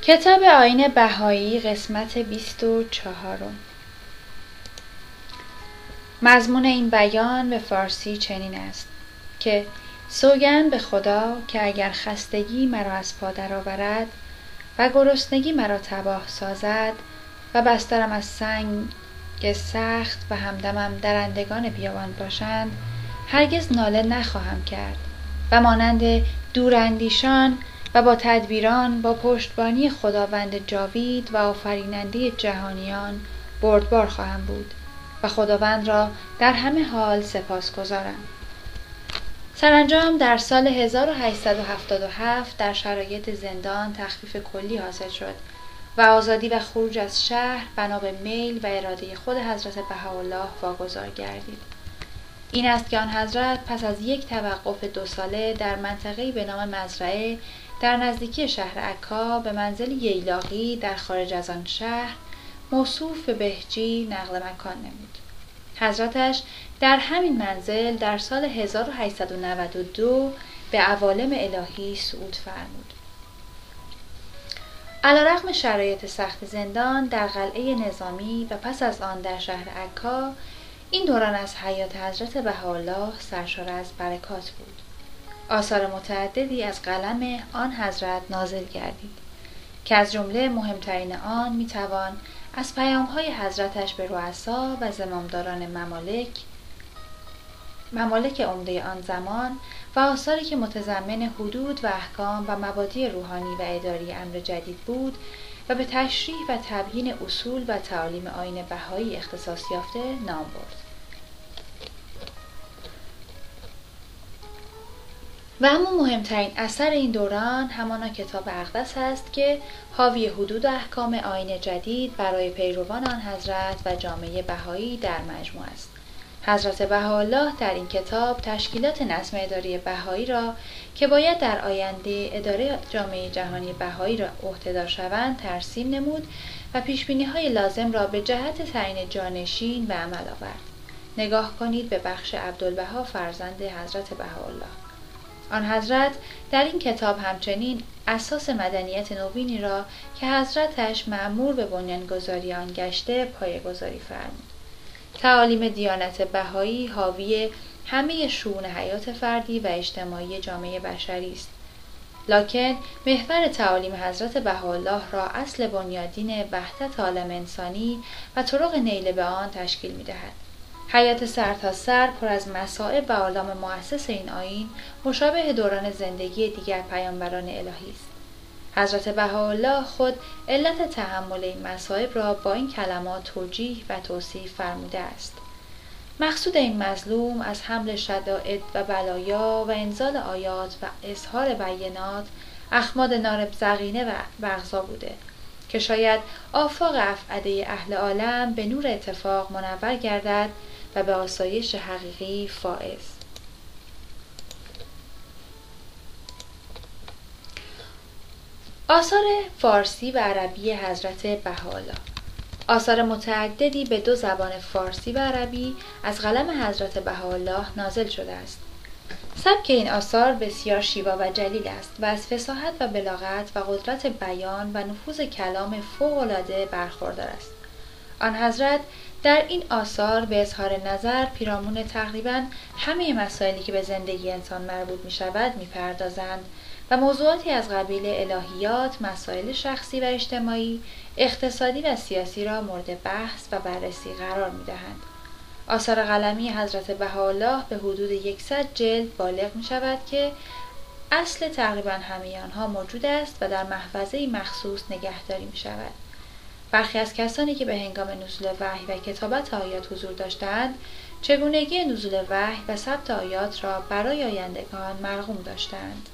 کتاب آیین بهایی قسمت 24. مضمون این بیان به فارسی چنین است که سوگند به خدا که اگر خستگی مرا از پا درآورد و گرسنگی مرا تباه سازد و بسترم از سنگ سخت و همدمم درندگان بیابان باشند، هرگز ناله نخواهم کرد و مانند دوراندیشان و با تدبیران با پشتبانی خداوند جاوید و آفریننده جهانیان بردبار خواهم بود و خداوند را در همه حال سپاسگزارم. سرانجام در سال 1877 در شرایط زندان تخفیف کلی حاصل شد و آزادی و خروج از شهر بنا به میل و اراده خود حضرت بهاءالله واگذار گردید. این است که آن حضرت پس از یک توقف 2 ساله در منطقه‌ای به نام مزرعه در نزدیکی شهر عکا به منزل ییلاقی در خارج از آن شهر موصوف به بهجی نقل مکان نمود. حضرتش در همین منزل در سال 1892 به عوالم الهی صعود فرمود. علیرغم شرایط سخت زندان در قلعه نظامی و پس از آن در شهر عکا، این دوران از حیات حضرت بهاءالله سرشار از برکات بود. آثار متعددی از قلم آن حضرت نازل گردید که از جمله مهمترین آن میتوان از پیام‌های حضرتش به رؤسا و زمامداران ممالک عمده آن زمان و آثاری که متضمن حدود و احکام و مبادی روحانی و اداری امر جدید بود و به تشریح و تبیین اصول و تعالیم آیین بهایی اختصاص یافته نام برد. و اما مهمترین اثر این دوران همانا کتاب اقدس است که حاوی حدود و احکام آیین جدید برای پیروان آن حضرت و جامعه بهایی در مجموع است. حضرت بهاءالله در این کتاب تشکیلات نظم اداری بهایی را که باید در آینده اداره جامعه جهانی بهایی را عهده‌دار شوند ترسیم نمود و پیشبینی‌های لازم را به جهت تعیین جانشین به عمل آورد. نگاه کنید به بخش عبدالبها فرزند حضرت بهاءالله. آن حضرت در این کتاب همچنین اساس مدنیت نوینی را که حضرتش مأمور به بنیانگذاری آن گشته پایه‌گذاری فرمود. تعالیم دیانت بهایی حاوی همه شئون حیات فردی و اجتماعی جامعه بشری است، لکن محور تعالیم حضرت بهاءالله را اصل بنیادین وحدت عالم انسانی و طرق نیل به آن تشکیل می‌دهد. حیات سرتاسر پر از مصائب و آلام مؤسس این آیین مشابه دوران زندگی دیگر پیامبران الهی است. حضرت بهاءالله خود علت تحمل این مصائب را با این کلمات توجیه و توصیف فرموده است: مقصود این مظلوم از حمل شدائد و بلایا و انزال آیات و اظهار بینات اخماد نار زغینه و بغضا بوده که شاید آفاق افعده اهل عالم به نور اتفاق منور گردد و به آسایش حقیقی فائز. آثار فارسی و عربی حضرت بهاءالله. آثار متعددی به 2 زبان فارسی و عربی از قلم حضرت بهاءالله نازل شده است. سبک این آثار بسیار شیوا و جلیل است و از فصاحت و بلاغت و قدرت بیان و نفوذ کلام فوق‌العاده برخوردار است. آن حضرت در این آثار به اظهار نظر پیرامون تقریباً همه مسائلی که به زندگی انسان مربوط می شود می پردازند و موضوعاتی از قبیل الهیات، مسائل شخصی و اجتماعی، اقتصادی و سیاسی را مورد بحث و بررسی قرار می دهند. آثار قلمی حضرت بهاءالله به حدود 100 جلد بالغ می شود که اصل تقریباً همه آنها موجود است و در محفظه‌ای مخصوص نگهداری می شود. برخی از کسانی که به هنگام نزول وحی و کتابت آیات حضور داشتند، چگونگی نزول وحی و ثبت آیات را برای آیندگان مرقوم داشتند.